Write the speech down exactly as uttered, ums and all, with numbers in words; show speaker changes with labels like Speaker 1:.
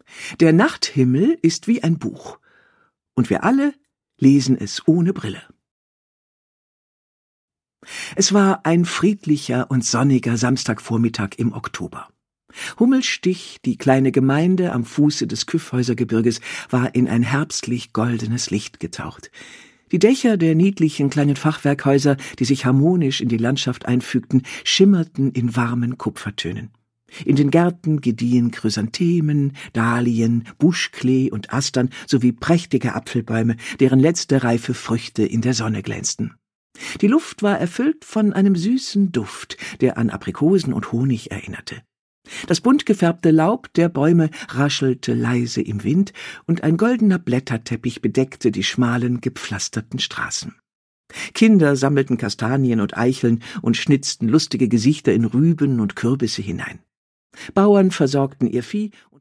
Speaker 1: Der Nachthimmel ist wie ein Buch, und wir alle lesen es ohne Brille. Es war ein friedlicher und sonniger Samstagvormittag im Oktober. Hummelstich, die kleine Gemeinde am Fuße des Kyffhäusergebirges, war in ein herbstlich goldenes Licht getaucht. Die Dächer der niedlichen kleinen Fachwerkhäuser, die sich harmonisch in die Landschaft einfügten, schimmerten in warmen Kupfertönen. In den Gärten gediehen Chrysanthemen, Dahlien, Buschklee und Astern sowie prächtige Apfelbäume, deren letzte reife Früchte in der Sonne glänzten. Die Luft war erfüllt von einem süßen Duft, der an Aprikosen und Honig erinnerte. Das bunt gefärbte Laub der Bäume raschelte leise im Wind, und ein goldener Blätterteppich bedeckte die schmalen, gepflasterten Straßen. Kinder sammelten Kastanien und Eicheln und schnitzten lustige Gesichter in Rüben und Kürbisse hinein. Bauern versorgten ihr Vieh